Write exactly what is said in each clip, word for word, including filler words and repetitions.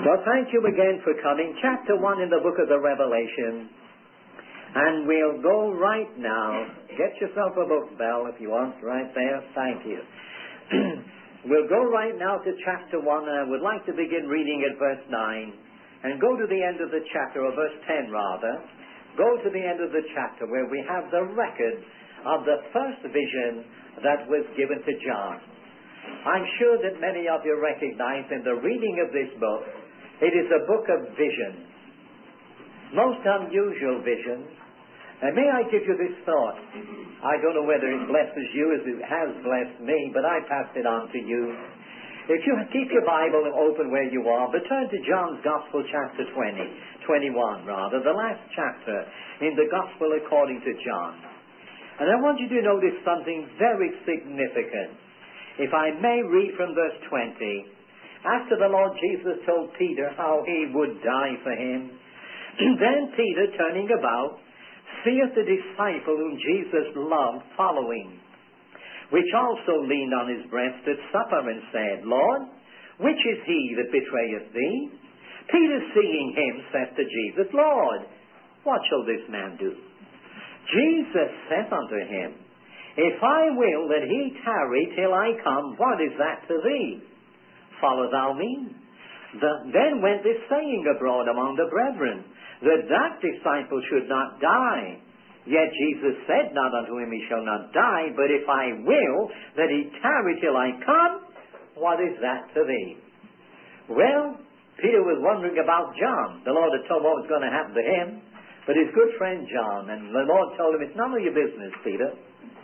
Well, thank you again for coming. Chapter one in the book of the Revelation. And we'll go right now. Get yourself a book, Bell, if you want, right there. Thank you. We'll go right now to chapter one, and I would like to begin reading at verse nine, and go to the end of the chapter, or verse ten rather. Go to the end of the chapter where we have the record of the first vision that was given to John. I'm sure that many of you recognize in the reading of this book, it is a book of visions. Most unusual visions. And may I give you this thought? I don't know whether it blesses you as it has blessed me, but I passed it on to you. If you keep your Bible open where you are, but turn to John's Gospel chapter twenty, twenty-one rather, the last chapter in the Gospel according to John. And I want you to notice something very significant. If I may read from verse twenty, after the Lord Jesus told Peter how he would die for him, then Peter, turning about, seeth the disciple whom Jesus loved following, which also leaned on his breast at supper and said, Lord, which is he that betrayeth thee? Peter, seeing him, saith to Jesus, Lord, what shall this man do? Jesus saith unto him, If I will that he tarry till I come, what is that to thee? Follow thou me. The, then went this saying abroad among the brethren, that that disciple should not die. Yet Jesus said not unto him, He shall not die, but if I will that he tarry till I come, what is that to thee? Well, Peter was wondering about John. The Lord had told him what was going to happen to him. But his good friend John, and the Lord told him, it's none of your business, Peter.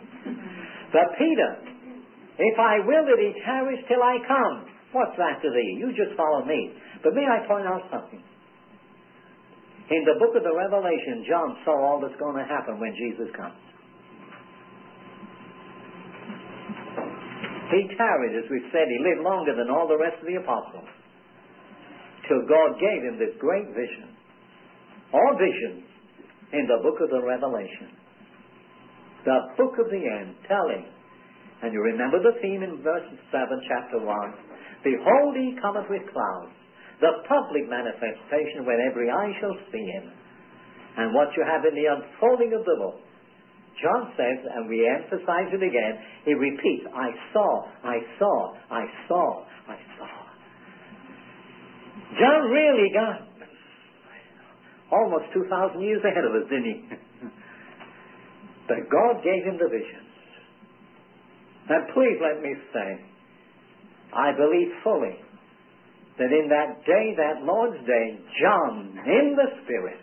But Peter, if I will that he tarries till I come, what's that to thee? You just follow me. But may I point out something? In the book of the Revelation, John saw all that's going to happen when Jesus comes. He tarried, as we've said, he lived longer than all the rest of the apostles, till God gave him this great vision. All visions in the book of the Revelation. The book of the end, telling. And you remember the theme in verse seven, chapter one. Behold, he cometh with clouds, the public manifestation when every eye shall see him. And what you have in the unfolding of the book, John says, and we emphasize it again, he repeats, I saw, I saw, I saw, I saw. John really got almost two thousand years ahead of us, didn't he? But God gave him the visions. And please let me say, I believe fully that in that day, that Lord's day, John, in the Spirit,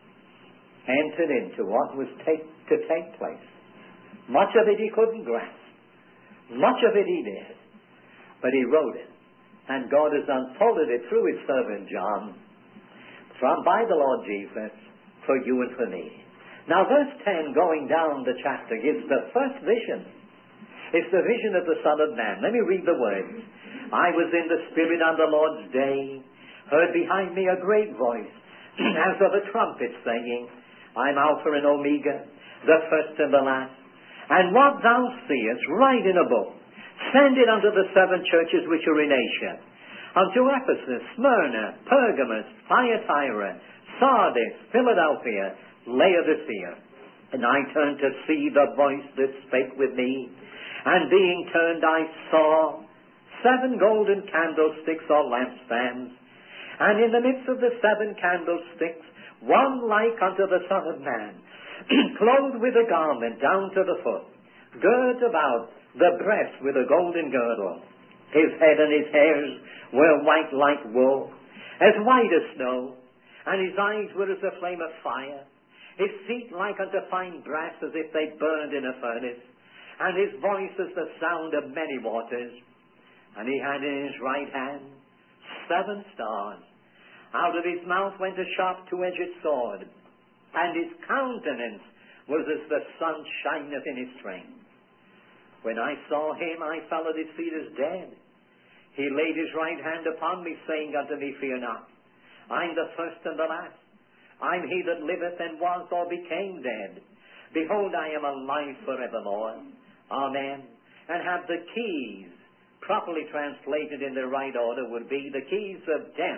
entered into what was take, to take place. Much of it he couldn't grasp. Much of it he did. But he wrote it. And God has unfolded it through his servant John, from by the Lord Jesus, for you and for me. Now verse ten, going down the chapter, gives the first vision. It's the vision of the Son of Man. Let me read the words. I was in the Spirit on the Lord's day, heard behind me a great voice, as of a trumpet saying, I'm Alpha and Omega, the first and the last. And what thou seest, write in a book, send it unto the seven churches which are in Asia, unto Ephesus, Smyrna, Pergamos, Thyatira, Sardis, Philadelphia, Laodicea. And I turned to see the voice that spake with me, and being turned I saw seven golden candlesticks or lampstands, and in the midst of the seven candlesticks one like unto the Son of Man, clothed with a garment down to the foot, girt about the breast with a golden girdle. His head and his hairs were white like wool, as white as snow, and his eyes were as a flame of fire, his feet like unto fine brass, as if they burned in a furnace, and his voice as the sound of many waters. And he had in his right hand seven stars. Out of his mouth went a sharp two-edged sword, and his countenance was as the sun shineth in his strength. When I saw him, I fell at his feet as dead. He laid his right hand upon me, saying unto me, Fear not. I'm the first and the last. I'm he that liveth and was or became dead. Behold, I am alive forevermore. Amen. And have the keys, properly translated in the right order, would be the keys of death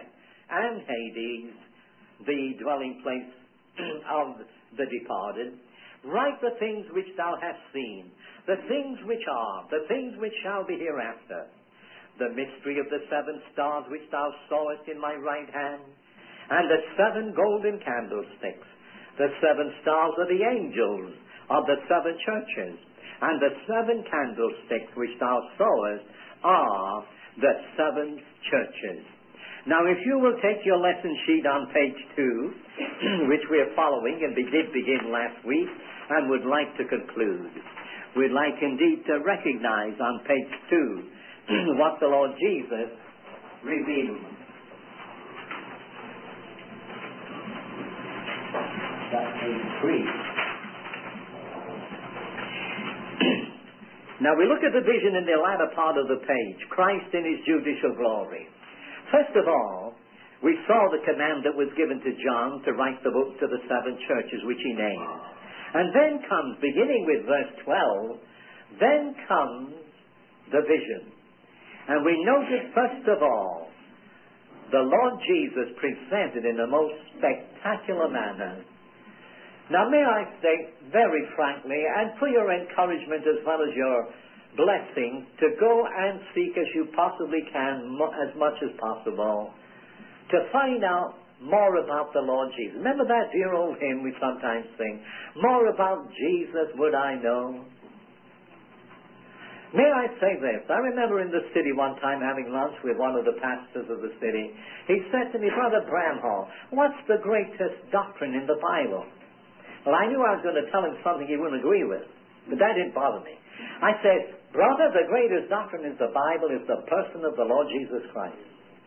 and Hades, the dwelling place of the departed. Write the things which thou hast seen, the things which are, the things which shall be hereafter. The mystery of the seven stars which thou sawest in my right hand, and the seven golden candlesticks. The seven stars are the angels of the seven churches, and the seven candlesticks which thou sawest are the seven churches. Now, if you will take your lesson sheet on page two, which we are following, and we did begin last week, and would like to conclude, we'd like indeed to recognize on page two what the Lord Jesus revealed. That's page three. Now we look at the vision in the latter part of the page, Christ in his judicial glory. First of all, we saw the command that was given to John to write the book to the seven churches which he named. And then comes, beginning with verse twelve, then comes the vision. And we notice, first of all, the Lord Jesus presented in the most spectacular manner. Now, may I say very frankly, and for your encouragement as well as your blessing, to go and seek as you possibly can, as much as possible, to find out more about the Lord Jesus. Remember that dear old hymn we sometimes sing, more about Jesus would I know. May I say this? I remember in the city one time having lunch with one of the pastors of the city. He said to me, Brother Bramhall, what's the greatest doctrine in the Bible? Well, I knew I was going to tell him something he wouldn't agree with, but that didn't bother me. I said, brother, the greatest doctrine in the Bible is the person of the Lord Jesus Christ.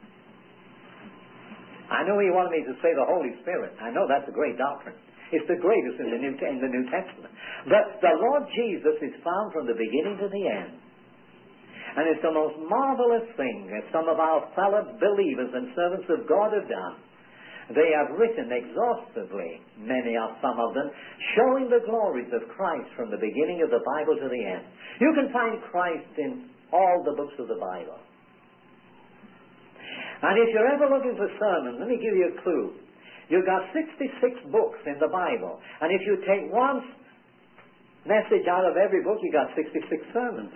I know he wanted me to say the Holy Spirit. I know that's a great doctrine. It's the greatest in the New, in the New Testament. But the Lord Jesus is found from the beginning to the end. And it's the most marvelous thing that some of our fellow believers and servants of God have done. They have written exhaustively, many of some of them, showing the glories of Christ from the beginning of the Bible to the end. You can find Christ in all the books of the Bible. And if you're ever looking for sermons, let me give you a clue. You've got sixty-six books in the Bible. And if you take one message out of every book, you've got sixty-six sermons.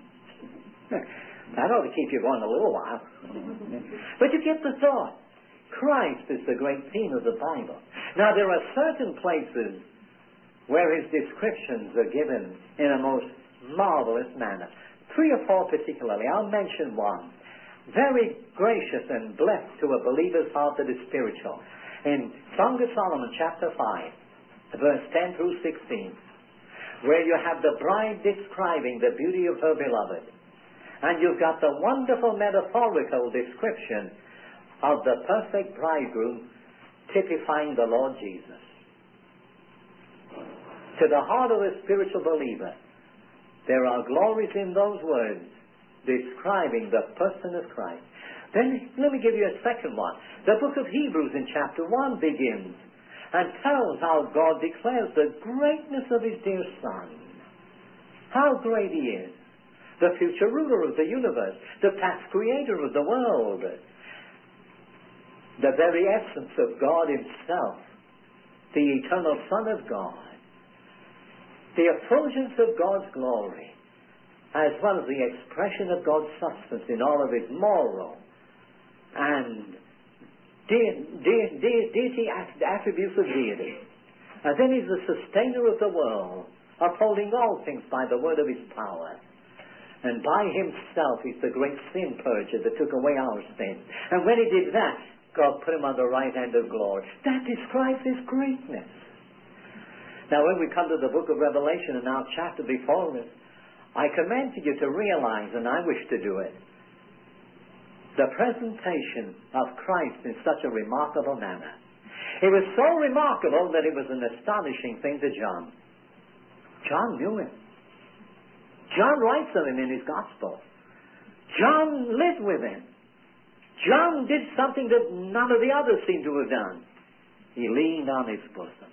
That ought to keep you going a little while. But you get the thought. Christ is the great theme of the Bible. Now, there are certain places where his descriptions are given in a most marvelous manner. Three or four particularly. I'll mention one. Very gracious and blessed to a believer's heart that is spiritual. In Song of Solomon, chapter five, verse ten through sixteen, where you have the bride describing the beauty of her beloved. And you've got the wonderful metaphorical description of the perfect bridegroom typifying the Lord Jesus. To the heart of a spiritual believer, there are glories in those words describing the person of Christ. Then let me give you a second one. The book of Hebrews in chapter one begins and tells how God declares the greatness of his dear Son. How great he is. The future ruler of the universe. The past creator of the world. The very essence of God himself. The eternal Son of God. The effulgence of God's glory, as well as the expression of God's substance in all of his moral and de- de- de- deity attributes of deity. And then he's the sustainer of the world, upholding all things by the word of his power. And by himself he's the great sin purger that took away our sin. And when he did that, God put him on the right hand of glory. That describes his greatness. Now when we come to the book of Revelation and our chapter before us, I commend to you to realize, and I wish to do it, the presentation of Christ in such a remarkable manner. It was so remarkable that it was an astonishing thing to John. John knew him. John writes of him in his gospel. John lived with him. John did something that none of the others seemed to have done. He leaned on his bosom.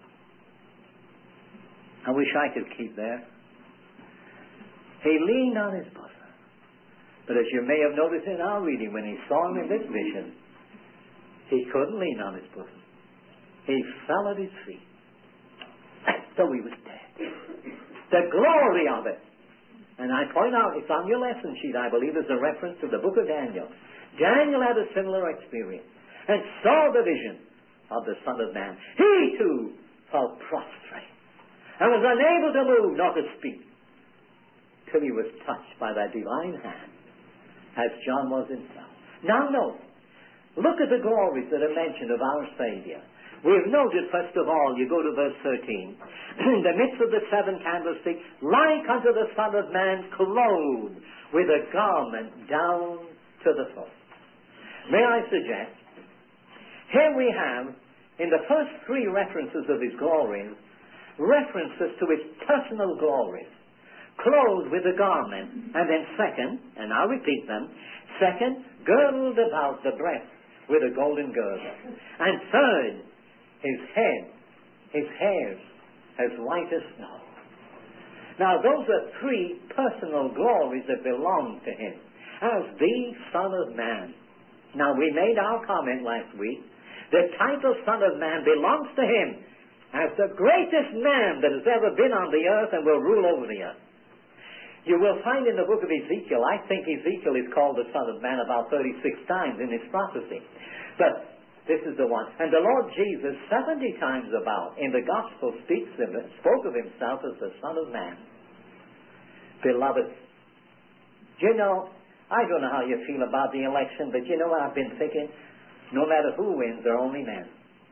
I wish I could keep there. He leaned on his bosom. But as you may have noticed in our reading, when he saw him in this vision, He couldn't lean on his bosom. He fell at his feet as though he was dead. The glory of it. And I point out, it's on your lesson sheet, I believe, there's a reference to the book of Daniel. Daniel had a similar experience and saw the vision of the Son of Man. He too fell prostrate and was unable to move nor to speak till he was touched by that divine hand, as John was himself. Now note, look at the glories that are mentioned of our Savior. We've noted, first of all, you go to verse thirteen, in the midst of the seven candlesticks, like unto the Son of Man, clothed with a garment down to the foot. May I suggest, here we have, in the first three references of his glories, references to his personal glories, clothed with a garment, and then second, and I'll repeat them, second, girdled about the breast with a golden girdle, and third, his head, his hairs, as white as snow. Now, those are three personal glories that belong to him as the Son of Man. Now, we made our comment last week. The title Son of Man belongs to him as the greatest man that has ever been on the earth and will rule over the earth. You will find in the book of Ezekiel, I think Ezekiel is called the Son of Man about thirty-six times in his prophecy. But this is the one. And the Lord Jesus, seventy times about, in the Gospel speaks of it, spoke of himself as the Son of Man. Beloved, you know, I don't know how you feel about the election, but you know what I've been thinking? No matter who wins, they're only men.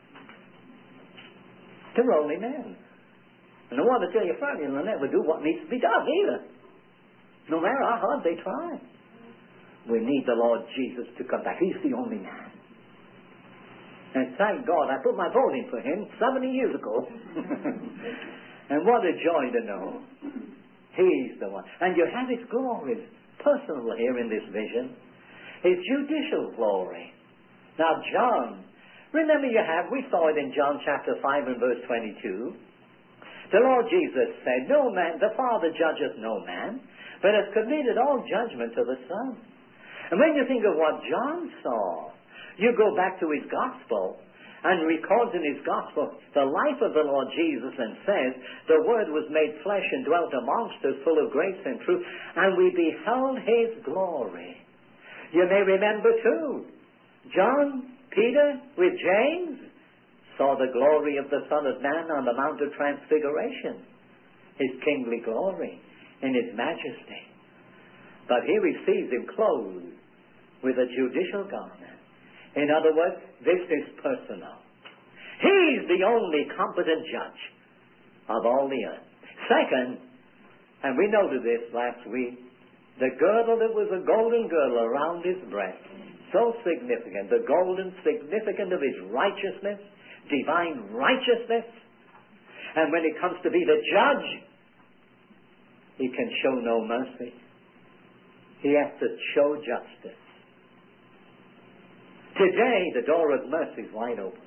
They're only men. And I want to tell you, frankly, they'll never do what needs to be done either. No matter how hard they try. We need the Lord Jesus to come back. He's the only man. And thank God, I put my vote in for him seventy years ago. And what a joy to know. He's the one. And you have his glories, personal here in this vision. His judicial glory. Now, John, remember you have, we saw it in John chapter five and verse twenty-two. The Lord Jesus said, no man, the Father judgeth no man, but has committed all judgment to the Son. And when you think of what John saw, you go back to his gospel and records in his gospel the life of the Lord Jesus and says, the Word was made flesh and dwelt amongst us, full of grace and truth, and we beheld his glory. You may remember too, John, Peter with James saw the glory of the Son of Man on the Mount of Transfiguration, his kingly glory in his majesty. But here he sees him clothed with a judicial garment. In other words, this is personal. He's the only competent judge of all the earth. Second, and we noted this last week, the girdle that was a golden girdle around his breast, so significant, the golden significant of his righteousness, divine righteousness. And when it comes to be the judge, he can show no mercy. He has to show justice. Today, the door of mercy is wide open.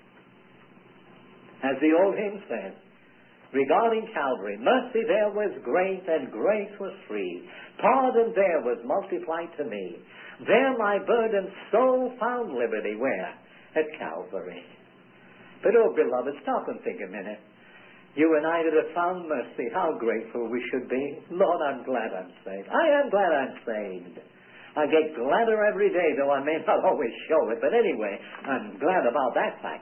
As the old hymn says, regarding Calvary, mercy there was great and grace was free. Pardon there was multiplied to me. There my burdened soul found liberty. Where? At Calvary. But oh, beloved, stop and think a minute. You and I that have found mercy, how grateful we should be. Lord, I'm glad I'm saved. I am glad I'm saved. I get gladder every day, though I may not always show it. But anyway, I'm glad about that fact.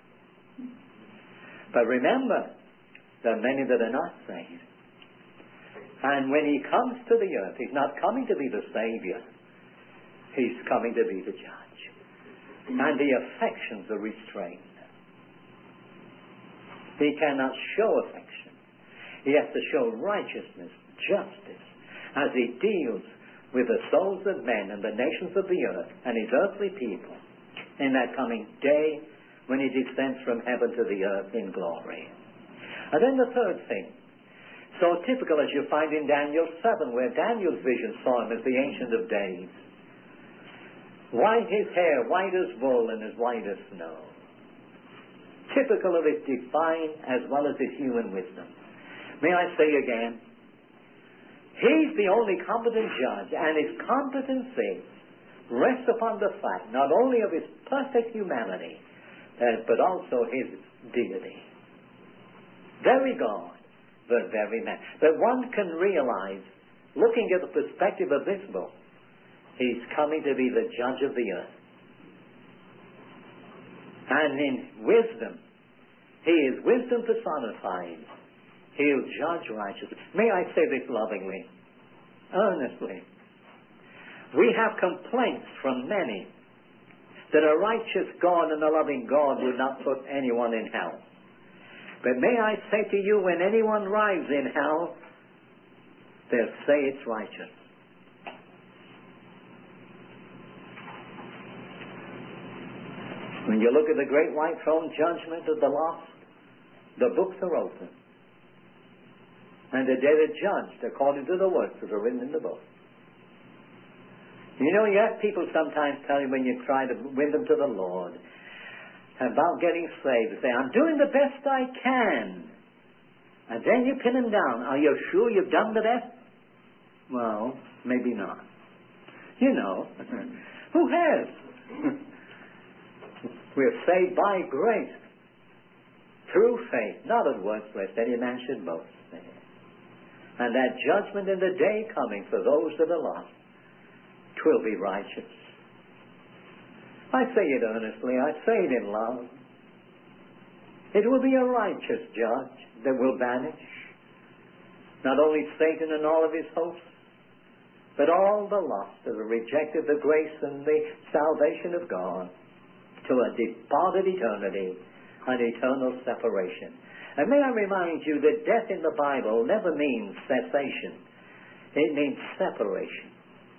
But remember, there are many that are not saved. And when he comes to the earth, he's not coming to be the Savior. He's coming to be the judge. And the affections are restrained. He cannot show affection. He has to show righteousness, justice, as he deals with the souls of men and the nations of the earth and his earthly people in that coming day when he descends from heaven to the earth in glory. And then the third thing, so typical as you find in Daniel seven, where Daniel's vision saw him as the Ancient of Days. White his hair, white as wool and as white as snow. Typical of his divine as well as his human wisdom. May I say again, he's the only competent judge, and his competency rests upon the fact not only of his perfect humanity, uh, but also his deity. Very God, but very man. But one can realize, looking at the perspective of this book, he's coming to be the judge of the earth. And in wisdom, he is wisdom personified. He'll judge righteously. May I say this lovingly, earnestly. We have complaints from many that a righteous God and a loving God would not put anyone in hell. But may I say to you, when anyone arrives in hell, they'll say it's righteous. When you look at the great white throne judgment of the lost, the books are open. And the dead are judged according to the works that are written in the book. You know, you have people sometimes tell you when you try to win them to the Lord about getting saved, they say, I'm doing the best I can. And then you pin them down. Are you sure you've done the best? Well, maybe not. You know, who has? We're saved by grace, through faith, not of works, lest any man should boast. And that judgment in the day coming for those that are lost, 'twill be righteous. I say it earnestly, I say it in love. It will be a righteous judge that will banish not only Satan and all of his hosts, but all the lost that have rejected the grace and the salvation of God to a departed eternity, an eternal separation. And may I remind you that death in the Bible never means cessation. It means separation.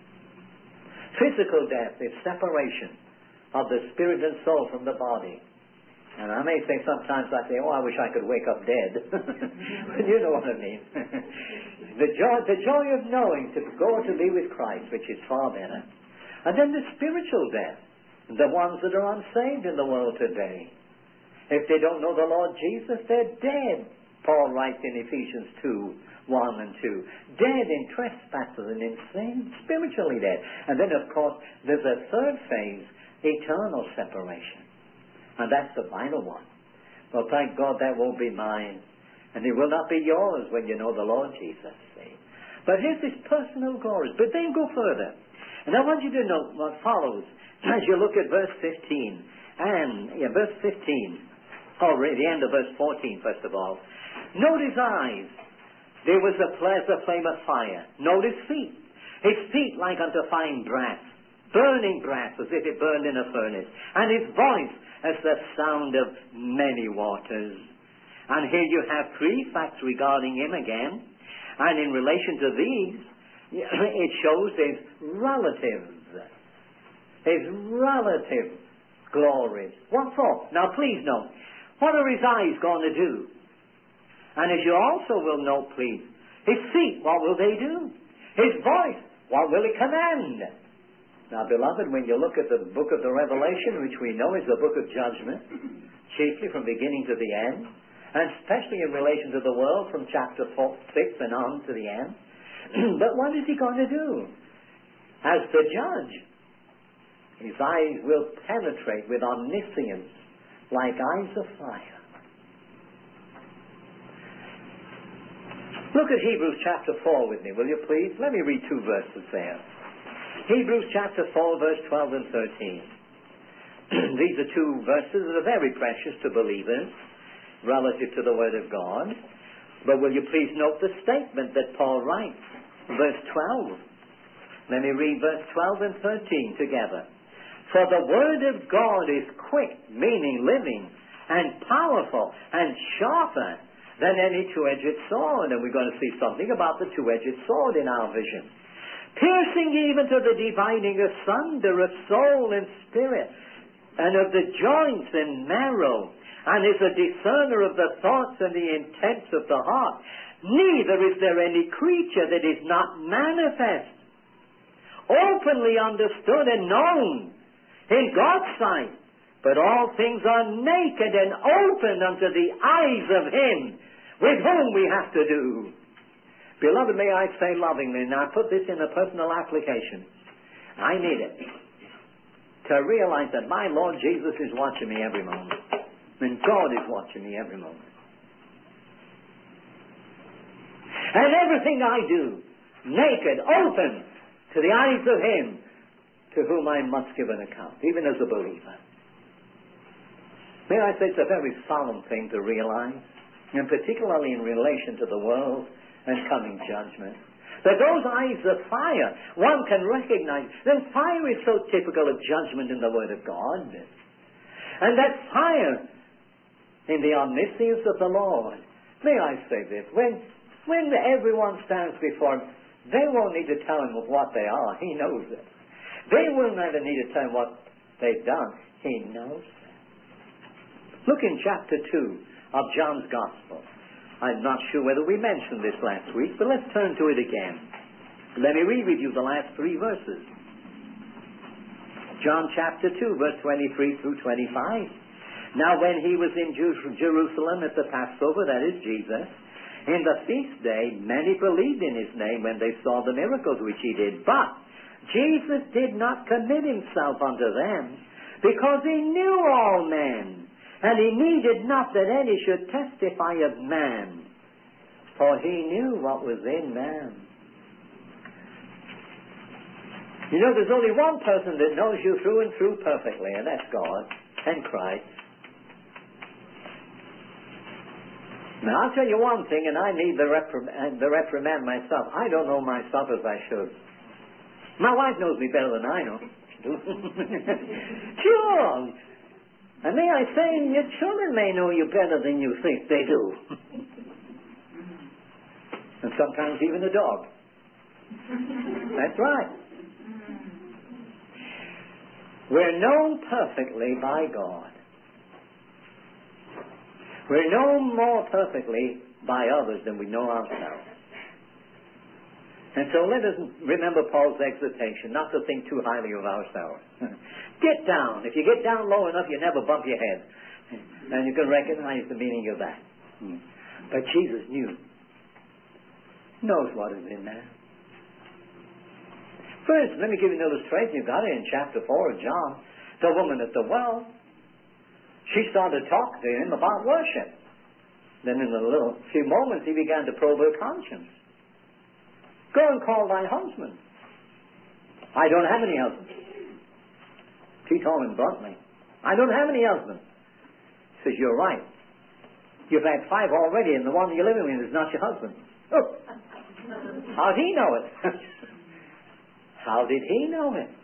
Physical death is separation of the spirit and soul from the body. And I may say sometimes, I say, oh, I wish I could wake up dead. But you know what I mean. the joy, the joy of knowing to go to be with Christ, which is far better. And then the spiritual death, the ones that are unsaved in the world today. If they don't know the Lord Jesus, they're dead. Paul writes in Ephesians two, one and two. Dead in trespasses and in sin, spiritually dead. And then, of course, there's a third phase, eternal separation. And that's the final one. Well, thank God that won't be mine. And it will not be yours when you know the Lord Jesus. See? But here's this personal glory. But then go further. And I want you to note what follows as you look at verse fifteen. And, yeah, verse fifteen. Oh, the end of verse fourteen, first of all. Note his eyes. There was a, a flame of fire. Note his feet. His feet like unto fine brass. Burning brass, as if it burned in a furnace. And his voice as the sound of many waters. And here you have three facts regarding him again. And in relation to these, it shows his relatives. His relative glories. What for? Now please note, what are his eyes going to do? And as you also will note, please, his feet, what will they do? His voice, what will it command? Now, beloved, when you look at the book of the Revelation, which we know is the book of judgment, chiefly from beginning to the end, and especially in relation to the world from chapter four, six and on to the end, but what is he going to do? As the judge, his eyes will penetrate with omniscience like eyes of fire. Look at Hebrews chapter four with me, will you please? Let me read two verses there. Hebrews chapter four, verse twelve and thirteen. These are two verses that are very precious to believers relative to the Word of God. But will you please note the statement that Paul writes? Verse twelve. Let me read verse twelve and thirteen together. For the Word of God is quick, meaning living, and powerful, and sharper than any two-edged sword. And we're going to see something about the two-edged sword in our vision. Piercing even to the dividing asunder of soul and spirit, and of the joints and marrow, and is a discerner of the thoughts and the intents of the heart. Neither is there any creature that is not manifest, openly understood and known in God's sight. But all things are naked and open unto the eyes of Him with whom we have to do. Beloved, may I say lovingly, and I put this in a personal application. I need it. to realize that my Lord Jesus is watching me every moment. And God is watching me every moment. And everything I do, naked, open to the eyes of Him to whom I must give an account, even as a believer. May I say it's a very solemn thing to realize, and particularly in relation to the world and coming judgment. That those eyes of fire, one can recognize that fire is so typical of judgment in the Word of God. And that fire in the omniscience of the Lord. May I say this, when, when everyone stands before Him, they won't need to tell Him what they are. He knows it. They will never need to tell Him what they've done. He knows it. Look in chapter two of John's Gospel. I'm not sure whether we mentioned this last week, but let's turn to it again. Let me read with you the last three verses. John chapter two, verse twenty-three through twenty-five. Now when He was in Jerusalem at the Passover, that is Jesus, in the feast day, many believed in His name when they saw the miracles which He did. But Jesus did not commit Himself unto them, because He knew all men. And He needed not that any should testify of man, for He knew what was in man. You know, there's only one person that knows you through and through perfectly, and that's God and Christ. Now, I'll tell you one thing, and I need the, reprim- the reprimand myself. I don't know myself as I should. My wife knows me better than I know. Sure. And may I say, your children may know you better than you think they do. And sometimes even the dog. That's right. We're known perfectly by God. We're known more perfectly by others than we know ourselves. And so let us remember Paul's exhortation, not to think too highly of ourselves. Get down. If you get down low enough, you never bump your head. And you can recognize the meaning of that. But Jesus knew. Knows what is in there. For instance, let me give you an illustration. You've got it in chapter four of John. The woman at the well. She started talking to him about worship. Then in a little few moments, he began to probe her conscience. Go and call thy husband. I don't have any husband. She told him bluntly, I don't have any husband. He says, you're right. You've had five already, and the one you're living with is not your husband. Oh, how'd he know it? How did he know it?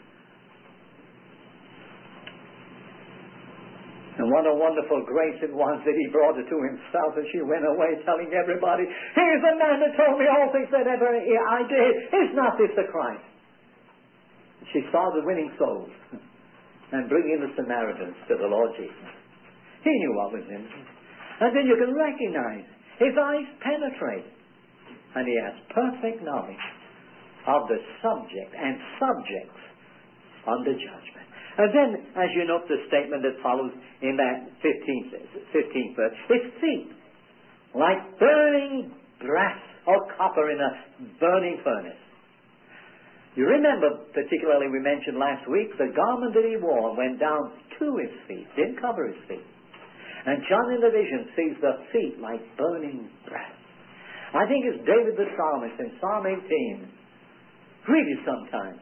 And what a wonderful grace it was that He brought her to Himself, and she went away telling everybody, here's the man that told me all things that ever I did. Is not this the Christ? She started winning souls and bringing the Samaritans to the Lord Jesus. He knew what was in him. And then you can recognize his eyes penetrate, and he has perfect knowledge of the subject and subjects under judgment. And then, as you note the statement that follows in that fifteenth, fifteenth verse, his feet, like burning brass or copper in a burning furnace. You remember, particularly we mentioned last week, the garment that he wore went down to his feet, didn't cover his feet. And John in the vision sees the feet like burning brass. I think it's David the psalmist in Psalm eighteen. Read it sometime.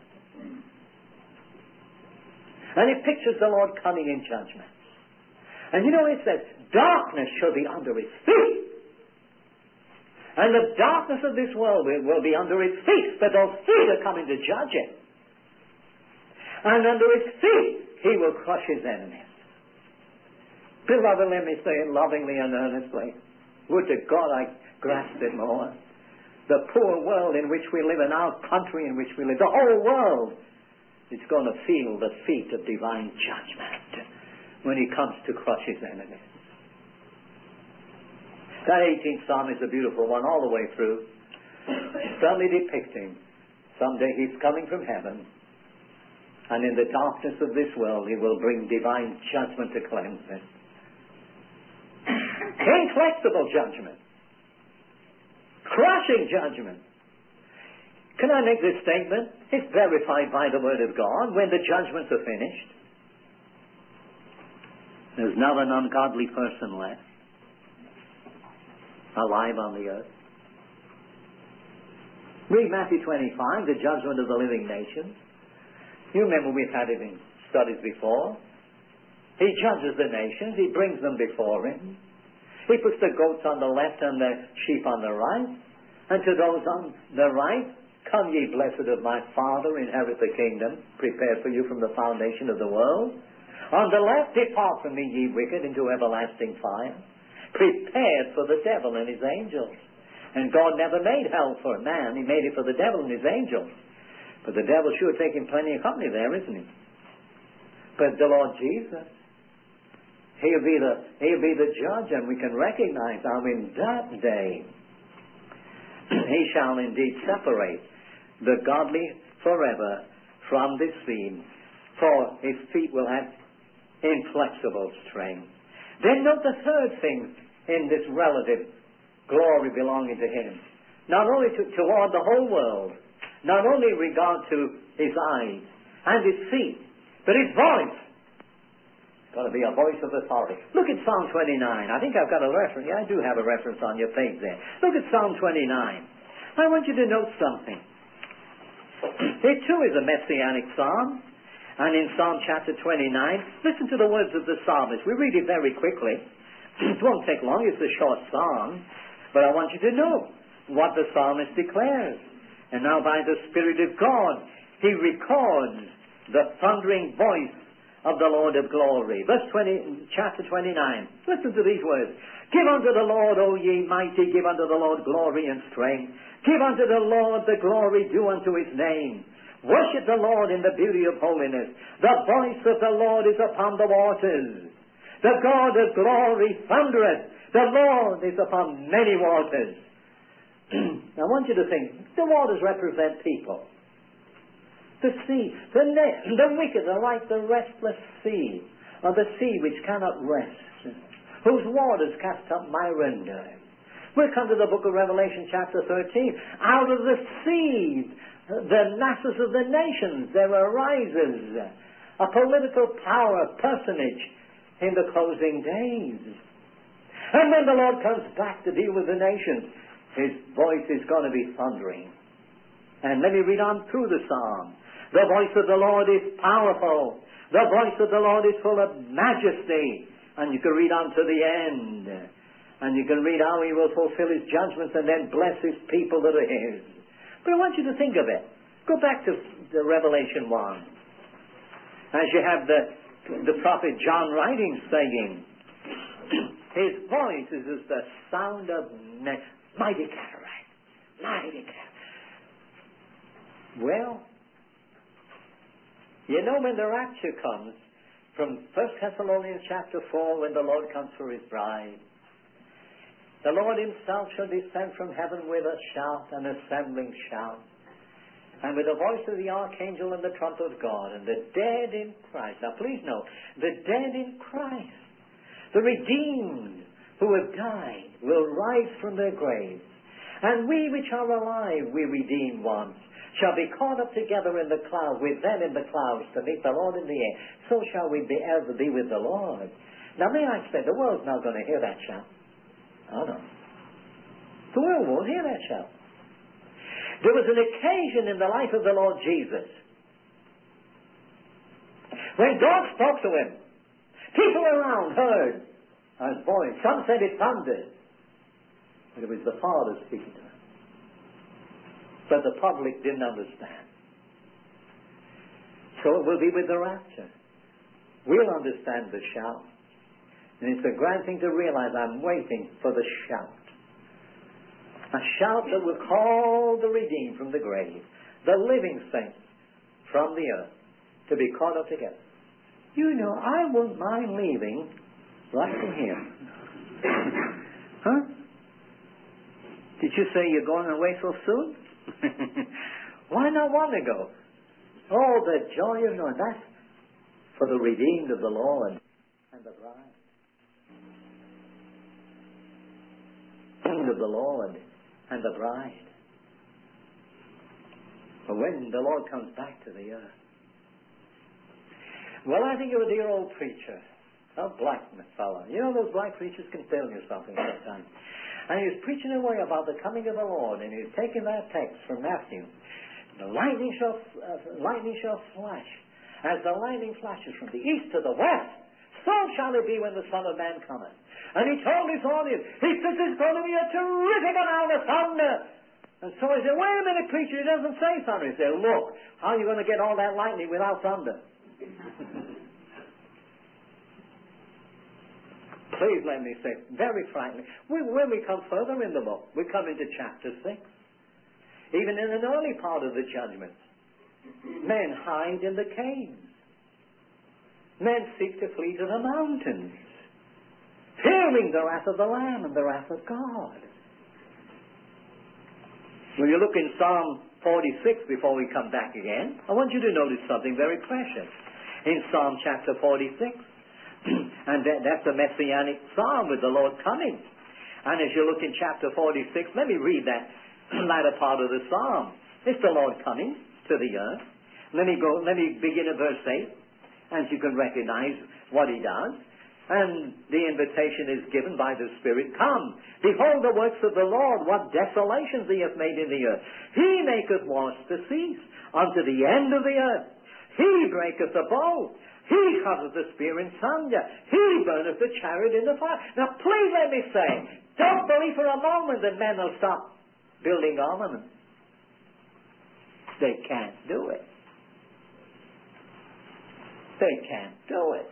And it pictures the Lord coming in judgment. And you know it says, darkness shall be under his feet. And the darkness of this world will, will be under his feet, but those feet are coming to judge it. And under his feet, he will crush his enemies. Beloved, let me say it lovingly and earnestly. Would to God I grasped it more. The poor world in which we live, in our country in which we live, the whole world, it's going to feel the feet of divine judgment when he comes to crush his enemies. That eighteenth Psalm is a beautiful one all the way through, certainly depicting someday he's coming from heaven, and in the darkness of this world he will bring divine judgment to cleanse it. Inflexible judgment. Crushing judgment. Can I make this statement? It's verified by the Word of God when the judgments are finished. There's not an ungodly person left alive on the earth. Read Matthew twenty-five, the judgment of the living nations. You remember we've had it in studies before. He judges the nations. He brings them before him. He puts the goats on the left and the sheep on the right. And to those on the right, come ye blessed of my Father, inherit the kingdom prepared for you from the foundation of the world. On the left, depart from me, ye wicked, into everlasting fire, prepared for the devil and his angels. And God never made hell for man. He made it for the devil and his angels. But the devil's sure taking plenty of company there, isn't he? But the Lord Jesus, He'll be the, He'll be the judge, and we can recognize how in that day He shall indeed separate the godly forever from this sin, for His feet will have inflexible strength. Then note the third thing in this relative glory belonging to Him. Not only to, toward the whole world, not only in regard to His eyes and His feet, but His voice. It's got to be a voice of authority. Look at Psalm twenty-nine. I think I've got a reference. Yeah, I do have a reference on your page there. Look at Psalm twenty-nine. I want you to note something. It too is a messianic psalm. And in Psalm chapter twenty-nine, listen to the words of the psalmist. We read it very quickly. It won't take long. It's a short psalm. But I want you to know what the psalmist declares. And now by the Spirit of God, he records the thundering voice of the Lord of glory. Verse twenty, chapter twenty-nine. Listen to these words. Give unto the Lord, O ye mighty, give unto the Lord glory and strength. Give unto the Lord the glory due unto His name. Worship the Lord in the beauty of holiness. The voice of the Lord is upon the waters. The God of glory thundereth. The Lord is upon many waters. I want you to think, the waters represent people. The sea, the, ne- the wicked are like the restless sea, or the sea which cannot rest, whose waters cast up myriad. We'll come to the book of Revelation chapter thirteen. Out of the sea, the masses of the nations, there arises a political power, personage in the closing days. And when the Lord comes back to deal with the nations, His voice is going to be thundering. And let me read on through the psalm. The voice of the Lord is powerful. The voice of the Lord is full of majesty. And you can read on to the end. And you can read how He will fulfill His judgments and then bless His people that are His. But I want you to think of it. Go back to the Revelation one. As you have the, the prophet John writing, saying, his voice is as the sound of me- mighty cataract. Mighty cataract. Well, you know when the rapture comes, from First Thessalonians chapter four, when the Lord comes for His bride, the Lord Himself shall descend from heaven with a shout, an assembling shout, and with the voice of the archangel and the trump of God, and the dead in Christ. Now please note, the dead in Christ, the redeemed who have died, will rise from their graves. And we which are alive, we redeemed ones, shall be caught up together in the cloud, with them in the clouds, to meet the Lord in the air. So shall we be ever be with the Lord. Now may I say, the world's not going to hear that shout. Oh no. The world won't hear that shout. There was an occasion in the life of the Lord Jesus when God spoke to Him. People around heard His voice. Some said it thundered. But it was the Father speaking to Him. But the public didn't understand. So it will be with the rapture. We'll understand the shout. And it's a grand thing to realize I'm waiting for the shout. A shout that will call the redeemed from the grave, the living saints from the earth, to be caught up together. You know, I wouldn't mind leaving right from here. Huh? Did you say you're going away so soon? Why not want to go? Oh, the joy of knowing that's for the redeemed of the Lord and the bride. Of the Lord and the bride. But when the Lord comes back to the earth. Well, I think of a dear old preacher a black fellow. You know those black preachers can tell you something sometimes. And he was preaching away about the coming of the Lord, and he was taking that text from Matthew. The lightning shall, uh, lightning shall flash, as the lightning flashes from the east to the west. So shall it be when the Son of Man cometh. And he told his audience, he says there's going to be a terrific amount of thunder. And so he said, wait a minute, preacher, he doesn't say thunder. He said, look, how are you going to get all that lightning without thunder? Please let me say, very frankly, when we come further in the book, we come into chapter six. Even in an early part of the judgment, men hide in the caves. Men seek to flee to the mountains, fearing the wrath of the Lamb and the wrath of God. When you look in Psalm forty-six before we come back again, I want you to notice something very precious. In Psalm chapter forty-six, and that, that's the Messianic Psalm with the Lord coming. And as you look in chapter forty-six, let me read that latter part of the Psalm. It's the Lord coming to the earth. Let me go, let me begin at verse eight, as you can recognize what he does. And the invitation is given by the Spirit, come, behold the works of the Lord, what desolations he hath made in the earth. He maketh wars to cease unto the end of the earth. He breaketh the bow. He cutteth the spear in sunder. He burneth the chariot in the fire. Now please let me say, don't believe for a moment that men will stop building armaments. They can't do it. They can't do it.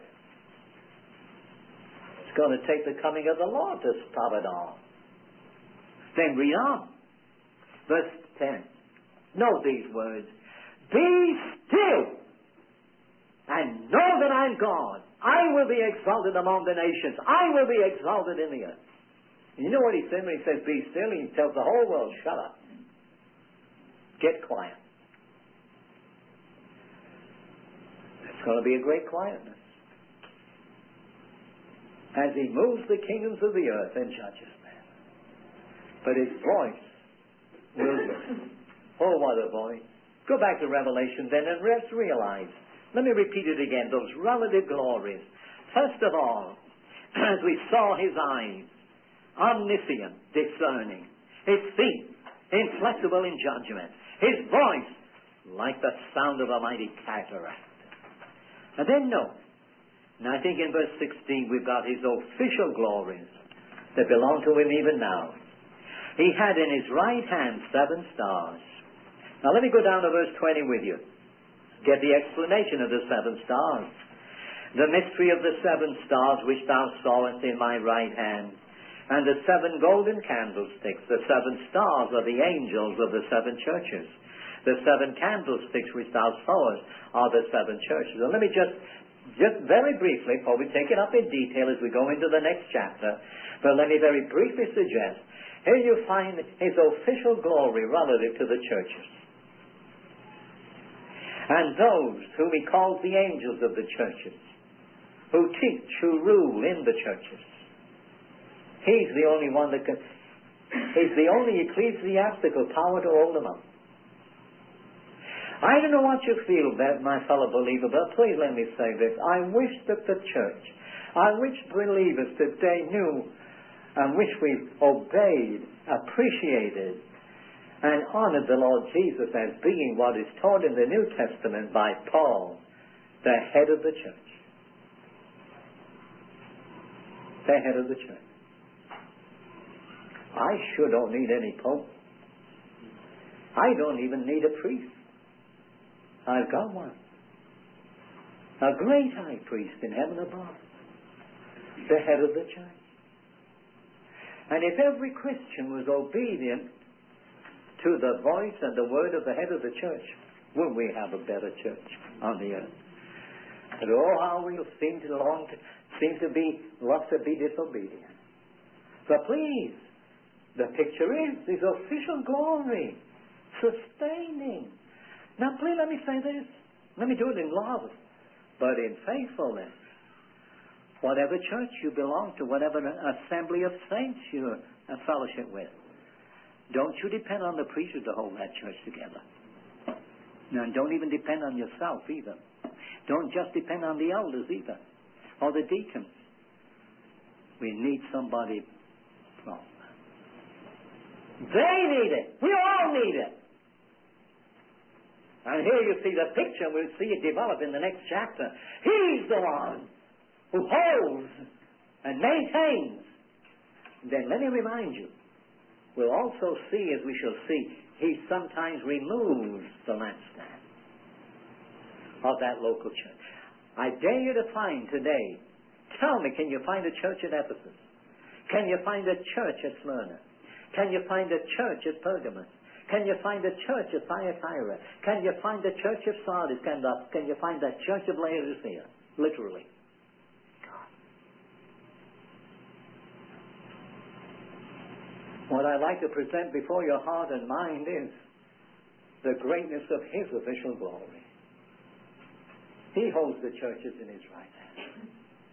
It's going to take the coming of the Lord to stop it all. Then read on. Verse ten. Note these words. Be still and know that I'm God. I will be exalted among the nations. I will be exalted in the earth. And you know what he said when he says be still? He tells the whole world, shut up. Get quiet. It's going to be a great quietness as he moves the kingdoms of the earth and judges them. But his voice will listen. Oh, what a voice. Go back to Revelation then and let's realize. Let me repeat it again, those relative glories. First of all, as we saw his eyes, omniscient, discerning. His feet, inflexible in judgment. His voice, like the sound of a mighty cataract. And then note, and I think in verse sixteen we've got his official glories that belong to him even now. He had in his right hand seven stars. Now let me go down to verse twenty with you. Get the explanation of the seven stars. The mystery of the seven stars which thou sawest in my right hand, and the seven golden candlesticks. The seven stars are the angels of the seven churches. The seven candlesticks which thou sawest are the seven churches. And let me just, just very briefly, before we take it up in detail as we go into the next chapter, but let me very briefly suggest, here you find his official glory relative to the churches. And those whom he calls the angels of the churches, who teach, who rule in the churches. He's the only one that can, he's the only ecclesiastical power to hold them up. I don't know what you feel, my fellow believer, but please let me say this. I wish that the church, I wish believers today knew and wish we obeyed, appreciated, and honored the Lord Jesus as being what is taught in the New Testament by Paul, the head of the church. The head of the church. I sure don't need any pope. I don't even need a priest. I've got one. A great high priest in heaven above. The head of the church. And if every Christian was obedient to the voice and the word of the head of the church, wouldn't we have a better church on the earth? And oh, how we seem to long to, seem to be, love to be disobedient. But please, the picture is his official glory, sustaining. Now, please let me say this. Let me do it in love, but in faithfulness. Whatever church you belong to, whatever assembly of saints you're a fellowship with, don't you depend on the preacher to hold that church together. And don't even depend on yourself either. Don't just depend on the elders either. or the deacons. We need somebody from. They need it. We all need it. And here you see the picture. We'll see it develop in the next chapter. He's the one who holds and maintains. Then let me remind you, we'll also see, as we shall see, he sometimes removes the lampstand of that local church. I dare you to find today, tell me, can you find a church at Ephesus? Can you find a church at Smyrna? Can you find a church at Pergamos? Can you find a church at Thyatira? Can you find a church of Sardis? Can, the, can you find that church of Laodicea? Literally. What I'd like to present before your heart and mind is the greatness of His official glory. He holds the churches in His right hand.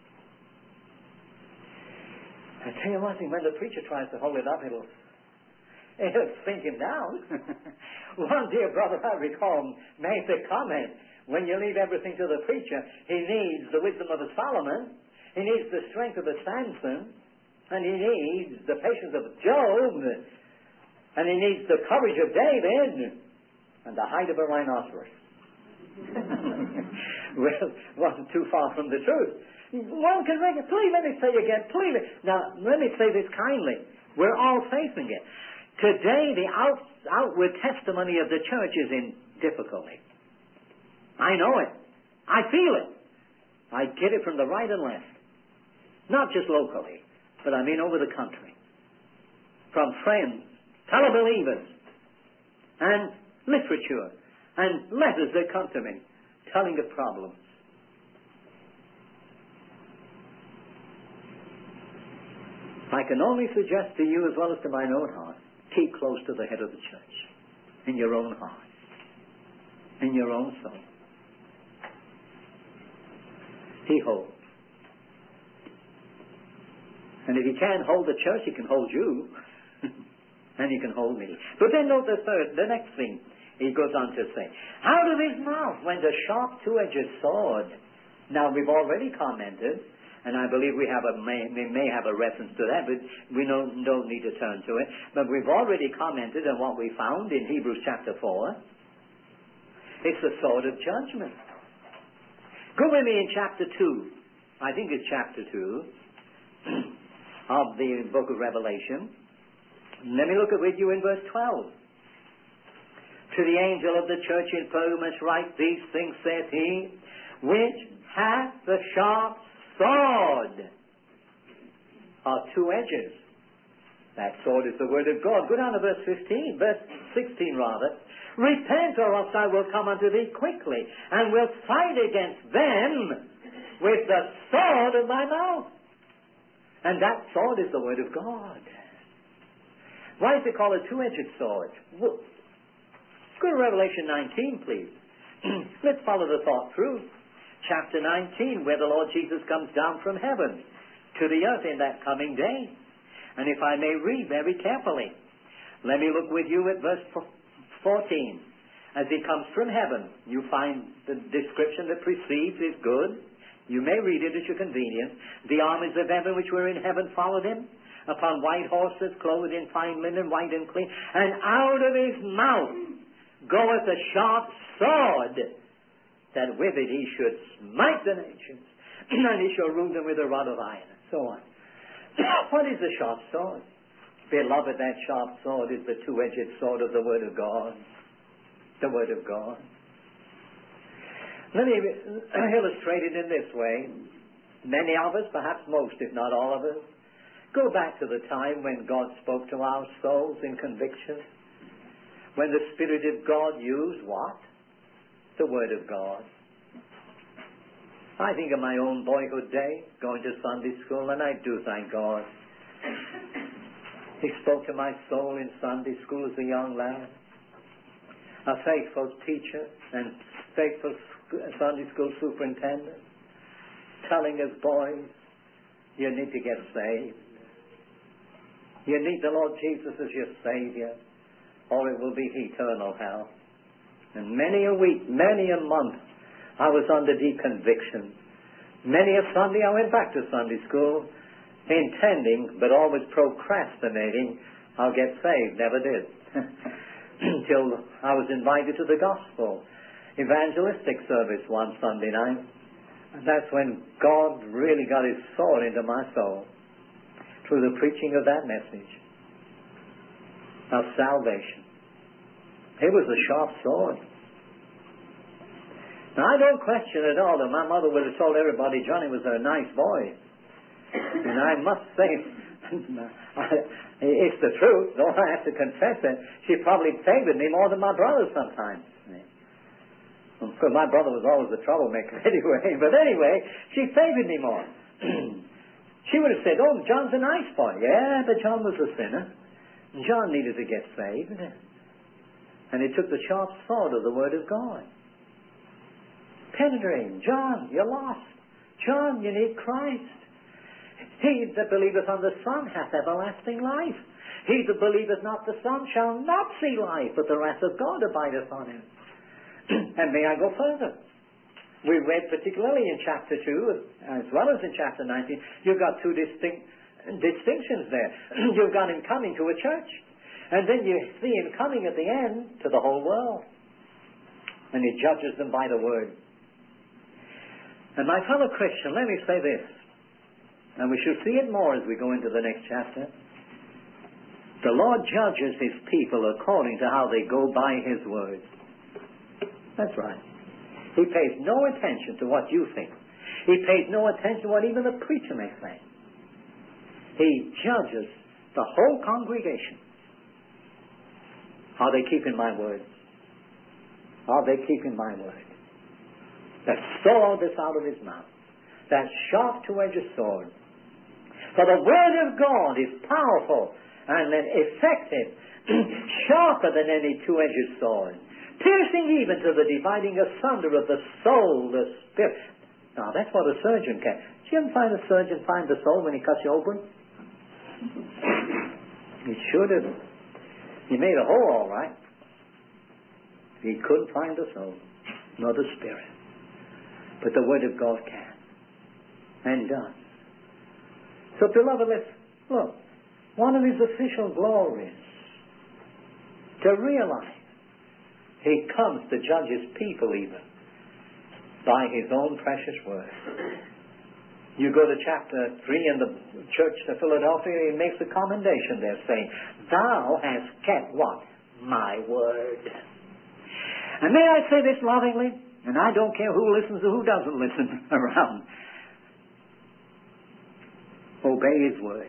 I tell you one thing, when the preacher tries to hold it up, it'll, it'll sink him down. One dear brother I recall made the comment, when you leave everything to the preacher, he needs the wisdom of a Solomon, he needs the strength of a Samson, and he needs the patience of Job, and he needs the courage of David, and the height of a rhinoceros. Well, wasn't too far from the truth. One can make it. Please let me say again, please. Now, let me say this kindly. We're all facing it. Today, the out, outward testimony of the church is in difficulty. I know it. I feel it. I get it from the right and left. Not just locally, but I mean over the country. From friends, fellow believers, and literature, and letters that come to me, telling of problems. I can only suggest to you, as well as to mine own heart, keep close to the head of the church, in your own heart, in your own soul. He holds. And if he can't hold the church, he can hold you. And he can hold me. But then note the third, the next thing he goes on to say. Out of his mouth went a sharp two-edged sword. Now we've already commented, and I believe we have a may, we may have a reference to that, but we don't, don't need to turn to it. But we've already commented on what we found in Hebrews chapter four. It's the sword of judgment. Go with me in chapter two. I think it's chapter two of the book of Revelation. Let me look at with you in verse twelve. To the angel of the church in Pergamos write, these things saith he, which hath the sharp sword of two edges. That sword is the word of God. Go down to verse fifteen, verse sixteen rather. Repent, or else I will come unto thee quickly, and will fight against them with the sword of my mouth. And that sword is the word of God. Why is it called a two-edged sword? Well, go to Revelation nineteen, please. Let's follow the thought through. Chapter nineteen, where the Lord Jesus comes down from heaven to the earth in that coming day. And if I may read very carefully, let me look with you at verse fourteen. As he comes from heaven, you find the description that precedes is good. You may read it at your convenience. The armies of heaven which were in heaven followed him, upon white horses, clothed in fine linen, white and clean. And out of his mouth goeth a sharp sword, that with it he should smite the nations, and he shall rule them with a rod of iron, and so on. What is the sharp sword? Beloved, that sharp sword is the two-edged sword of the Word of God. The Word of God. Let me illustrate it in this way. Many of us, perhaps most, if not all of us, go back to the time when God spoke to our souls in conviction. When the Spirit of God used what? The Word of God. I think of my own boyhood day, going to Sunday school, and I do thank God. He spoke to my soul in Sunday school as a young lad. A faithful teacher and faithful Sunday school superintendent, telling us, boys, you need to get saved. You need the Lord Jesus as your Savior, or it will be eternal hell. And many a week, many a month, I was under deep conviction Many a Sunday I went back to Sunday school, intending, but always procrastinating, I'll get saved. Never did. Until I was invited to the gospel evangelistic service one Sunday night. And that's when God really got his sword into my soul through the preaching of that message of salvation. It was a sharp sword. Now, I don't question at all that my mother would have told everybody Johnny was a nice boy. And I must say, it's the truth, though I have to confess it. She probably favored me more than my brother sometimes. Because my brother was always a troublemaker anyway. But anyway, she favored me more. She would have said, oh, John's a nice boy. Yeah, but John was a sinner. John needed to get saved. And he took the sharp sword of the Word of God. Penetrating. John, you're lost. John, you need Christ. He that believeth on the Son hath everlasting life. He that believeth not the Son shall not see life, but the wrath of God abideth on him. And may I go further? We read particularly in chapter two, as well as in chapter nineteen, you've got two distinct distinctions there. You've got him coming to a church. And then you see him coming at the end to the whole world. And he judges them by the Word. And my fellow Christian, let me say this, and we should see it more as we go into the next chapter. The Lord judges his people according to how they go by his Word. That's right. He pays no attention to what you think. He pays no attention to what even the preacher may say. He judges the whole congregation. Are they keeping my Word? Are they keeping my Word? That sword that's out of his mouth, that sharp two-edged sword. For the Word of God is powerful and then effective, sharper than any two-edged sword, piercing even to the dividing asunder of the soul, the spirit. Now, that's what a surgeon can. Did you ever find a surgeon find the soul when he cuts you open? He should have. He made a hole, all right. He couldn't find the soul, nor the spirit. But the Word of God can, and does. So, beloved, let's look. One of his official glories, to realize he comes to judge his people even by his own precious Word. You go to chapter three in the church of Philadelphia, he makes a commendation there saying, thou hast kept what? My Word. And may I say this lovingly, and I don't care who listens or who doesn't listen around. Obey his Word.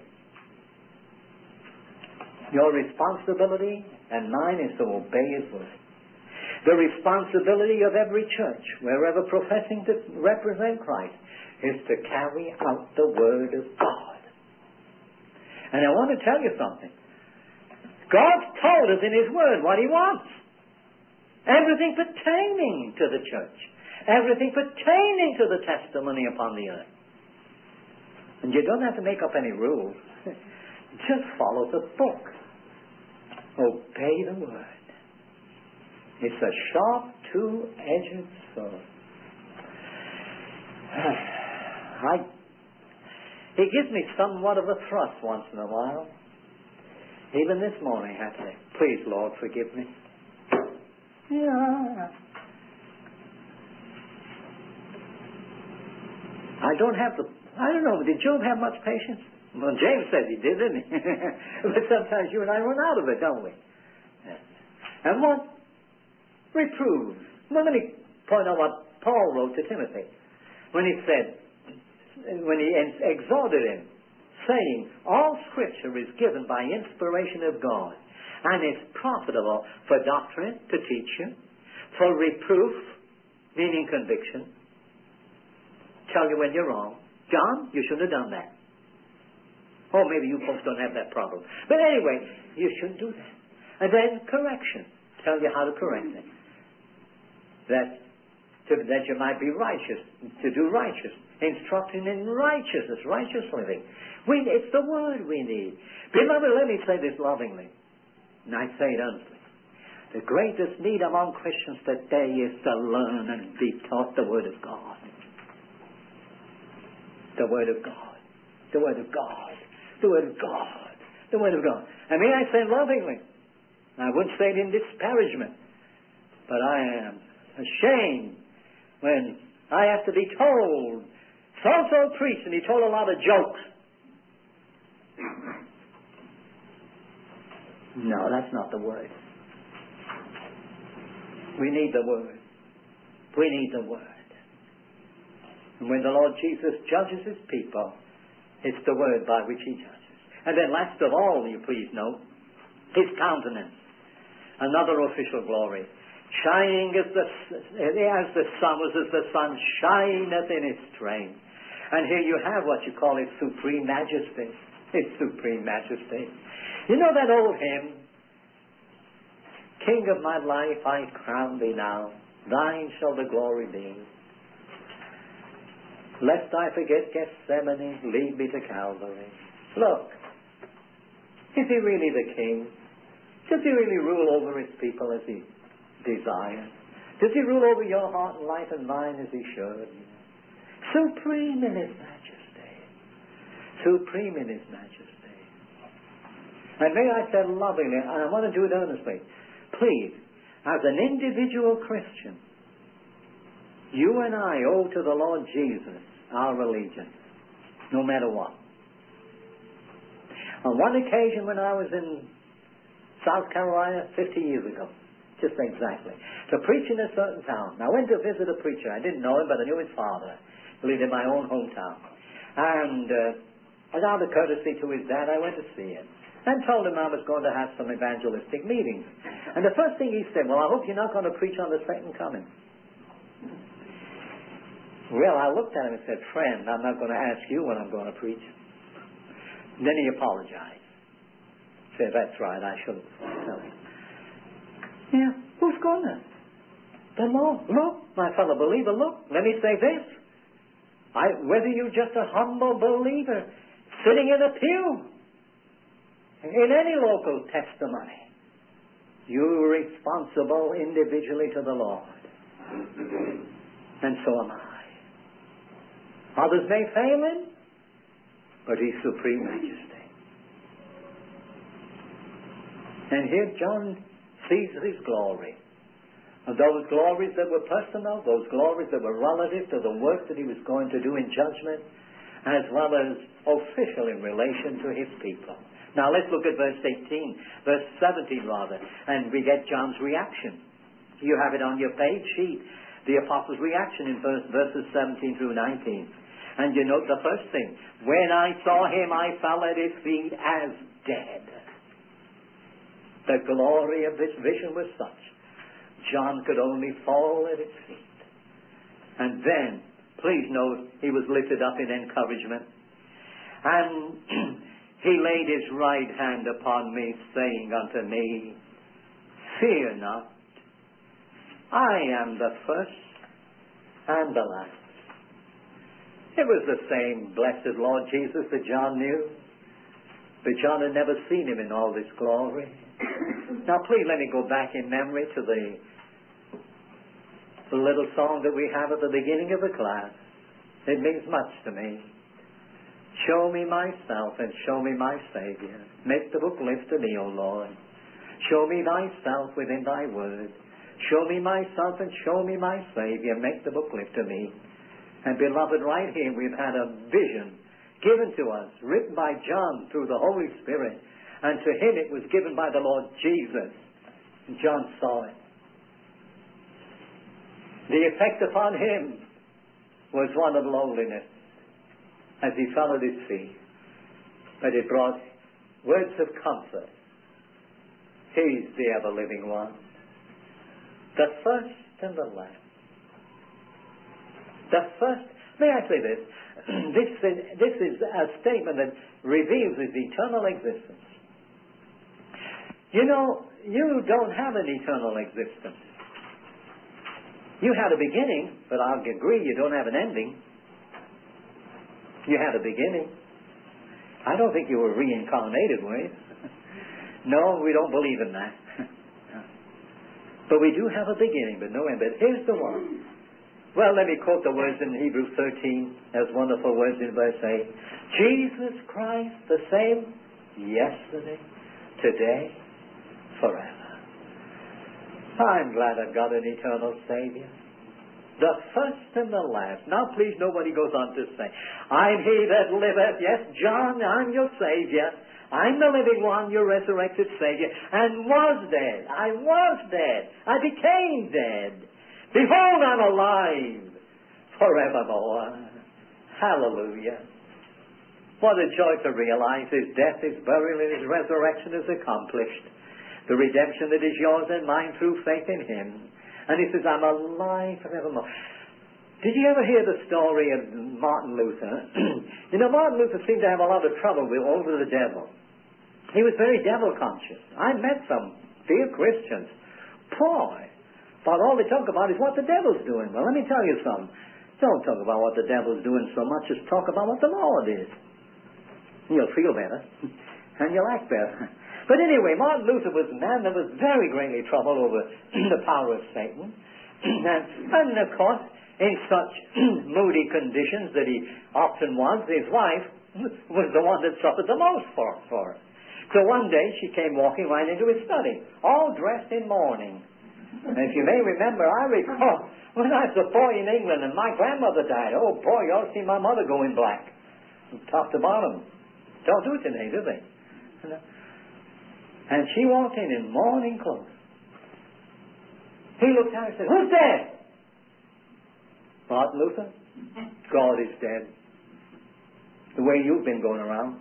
Your responsibility and mine is to obey his Word. The responsibility of every church, wherever professing to represent Christ, is to carry out the Word of God. And I want to tell you something. God's told us in his Word what he wants. Everything pertaining to the church. Everything pertaining to the testimony upon the earth. And you don't have to make up any rules. Just follow the book. Obey the Word. It's a sharp, two-edged sword. I, it gives me somewhat of a thrust once in a while. Even this morning I had to say, please, Lord, forgive me. Yeah. I don't have the, I don't know, did Job have much patience? Well, James says he did, didn't he? But sometimes you and I run out of it, don't we? And what? Reprove. Well, let me point out what Paul wrote to Timothy when he said, when he exhorted him, saying, all Scripture is given by inspiration of God, and is profitable for doctrine, to teach you, for reproof, meaning conviction, tell you when you're wrong. John, you shouldn't have done that. Oh, maybe you folks don't have that problem. But anyway, you shouldn't do that. And then correction, tell you how to correct it. That, to, that you might be righteous, to do righteous, instructing in righteousness, righteous living. We, it's the Word we need. Beloved, let me say this lovingly. And I say it honestly. The greatest need among Christians today is to learn and be taught the Word of God. The Word of God. The Word of God. The Word of God. The Word of God. And may I say lovingly, I wouldn't say it in disparagement, but I am ashamed when I have to be told, so-and-so preached, and he told a lot of jokes. No, that's not the Word. We need the Word. We need the Word. And when the Lord Jesus judges His people, it's the Word by which He judges. And then last of all, you please note, His countenance. Another official glory. Shining as the, as the sun was as the sun shineth in its strength. And here you have what you call His supreme majesty. His supreme majesty. You know that old hymn, King of my life, I crown thee now. Thine shall the glory be. Lest I forget Gethsemane, lead me to Calvary. Look, is He really the King? Does He really rule over His people as He desires? Does He rule over your heart and life and mine as He should? Supreme in His majesty. Supreme in His majesty. And may I say lovingly, and I want to do it earnestly, please, as an individual Christian, you and I owe to the Lord Jesus our allegiance, no matter what. On one occasion when I was in South Carolina fifty years ago, just exactly, to preach in a certain town. I went to visit a preacher. I didn't know him, but I knew his father. He lived in my own hometown. And uh, out of courtesy to his dad, I went to see him and told him I was going to have some evangelistic meetings. And the first thing he said, well, I hope you're not going to preach on the second coming. Well, I looked at him and said, friend, I'm not going to ask you when I'm going to preach. And then he apologized. Said, that's right, I shouldn't tell him. Yeah, who's going to? The Lord. Look, my fellow believer, look, let me say this. I, whether you're just a humble believer sitting in a pew, in any local testimony, you're responsible individually to the Lord. And so am I. Others may fail Him, but He's supreme majesty. And here John sees His glory. And those glories that were personal, those glories that were relative to the work that He was going to do in judgment, as well as official in relation to His people. Now let's look at verse eighteen, verse seventeen rather, and we get John's reaction. You have it on your page sheet, the apostle's reaction in verse, verses seventeen through nineteen. And you note the first thing, when I saw Him, I fell at His feet as dead. The glory of this vision was such, John could only fall at His feet. And then, please note, he was lifted up in encouragement. And He laid His right hand upon me, saying unto me, fear not, I am the first and the last. It was the same blessed Lord Jesus that John knew, but John had never seen Him in all this glory. Now please let me go back in memory to the, the little song that we have at the beginning of the class. It means much to me. Show me myself and show me my Savior. Make the book live to me, O Lord. Show me Thyself within Thy word. Show me myself and show me my Savior. Make the book live to me. And beloved, right here we've had a vision given to us, written by John through the Holy Spirit. And to him it was given by the Lord Jesus. And John saw it. The effect upon him was one of lowliness as he fell at His feet. But it brought words of comfort. He's the ever-living one. The first and the last. The first, may I say this? This is, this is a statement that reveals His eternal existence. You know, you don't have an eternal existence. You had a beginning, but I'll agree you don't have an ending. You had a beginning. I don't think you were reincarnated, were you? No, we don't believe in that. But we do have a beginning, but no end. But here's the one. Well, let me quote the words in Hebrews thirteen, those wonderful words in verse eight. Jesus Christ the same yesterday, today, forever. I'm glad I've got an eternal Savior. The first and the last. Now please, nobody goes on to say, I'm he that liveth. Yes, John, I'm your Savior. I'm the living one, your resurrected Savior. And was dead. I was dead. I became dead. Behold, I'm alive forevermore. Hallelujah. What a joy to realize his death, his burial, and his resurrection is accomplished. The redemption that is yours and mine through faith in him. And he says, I'm alive forevermore. Did you ever hear the story of Martin Luther? You know, Martin Luther seemed to have a lot of trouble with over the devil. He was very devil conscious. I met some dear Christians. Boy, but all they talk about is what the devil's doing. Well, let me tell you something. Don't talk about what the devil's doing so much as talk about what the Lord is. You'll feel better. And you'll act better. But anyway, Martin Luther was a man that was very greatly troubled over the power of Satan. and, and of course, in such moody conditions that he often was, his wife was the one that suffered the most for, for it. So one day she came walking right into his study, all dressed in mourning. And if you may remember, I recall when I was a boy in England and my grandmother died. Oh boy, you ought to see my mother go in black, from top to bottom. Don't do it today, do they? And she walked in in mourning clothes. He looked at her and said, who's dead? Martin Luther. God is dead. The way you've been going around.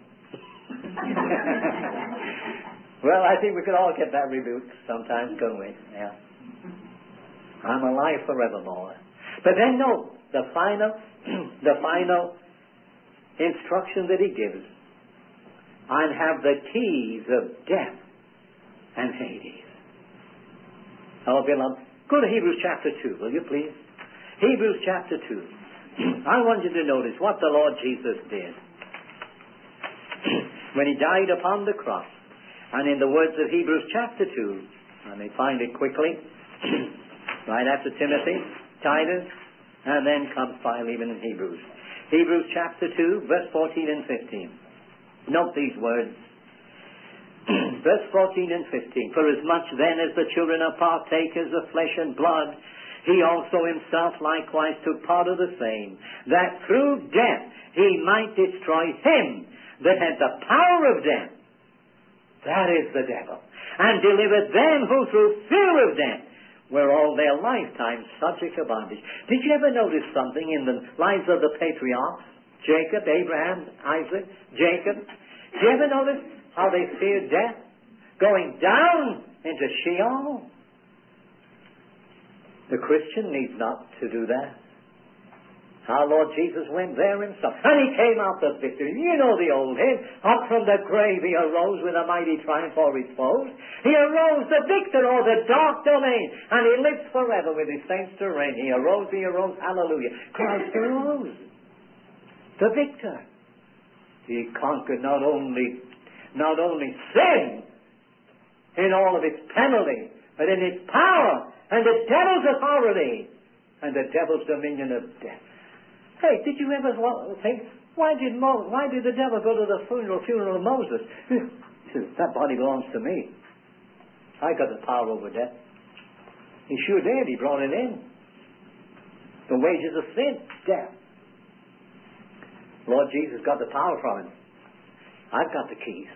Well, I think we could all get that rebuked sometimes, couldn't we? Yeah. I'm alive forevermore. But then note the final, the final instruction that he gives. I have the keys of death and Hades. Oh, beloved, go to Hebrews chapter two, will you please? Hebrews chapter two. I want you to notice what the Lord Jesus did. When he died upon the cross, and in the words of Hebrews chapter two, I may find it quickly, right after Timothy, Titus, and then comes Philemon and Hebrews. Hebrews chapter two, verse fourteen and fifteen. Note these words. Verse fourteen and fifteen. For as much then as the children are partakers of flesh and blood, he also himself likewise took part of the same, that through death he might destroy him that had the power of death, that is the devil, and deliver them who through fear of death were all their lifetime subject to bondage. Did you ever notice something in the lives of the patriarchs? Jacob, Abraham, Isaac, Jacob. Did you ever notice how they feared death? Going down into Sheol. The Christian needs not to do that. Our Lord Jesus went there himself, and he came out the victor. You know the old hymn, up from the grave he arose with a mighty triumph for his foes. He arose the victor o'er the dark domain, and he lives forever with his saints to reign. He arose, he arose, hallelujah. Christ arose, the victor. He conquered not only, not only sin in all of its penalty, but in its power, and the devil's authority, and the devil's dominion of death. Hey, did you ever think, why did Mo, why did the devil go to the funeral, funeral of Moses? He says, that body belongs to me. I got the power over death. He sure did. He brought it in. The wages of sin, death. Lord Jesus got the power from him. I've got the keys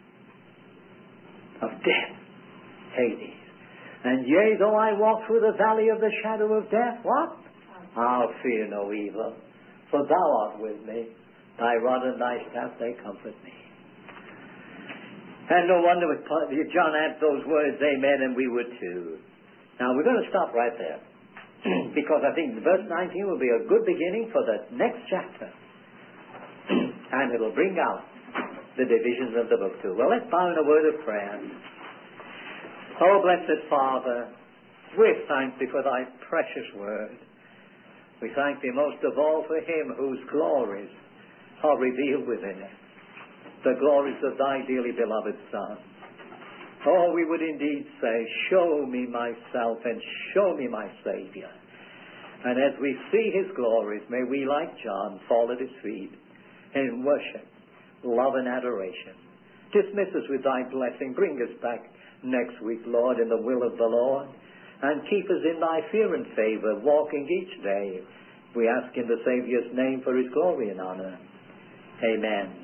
of death, Hades. And yea, though I walk through the valley of the shadow of death, what? I'll fear no evil, for thou art with me. Thy rod and thy staff, they comfort me. And no wonder if John adds those words, amen, and we would too. Now, we're going to stop right there, because I think verse nineteen will be a good beginning for the next chapter. And it'll bring out the divisions of the book too. Well, let's bow in a word of prayer. Oh, blessed Father, we thank thee for thy precious word. We thank thee most of all for him whose glories are revealed within it, the glories of thy dearly beloved Son. Oh, we would indeed say, show me myself and show me my Savior. And as we see his glories, may we, like John, fall at his feet in worship, love, and adoration. Dismiss us with thy blessing. Bring us back next week, Lord, in the will of the Lord. And keep us in thy fear and favor, walking each day. We ask in the Saviour's name for his glory and honor. Amen.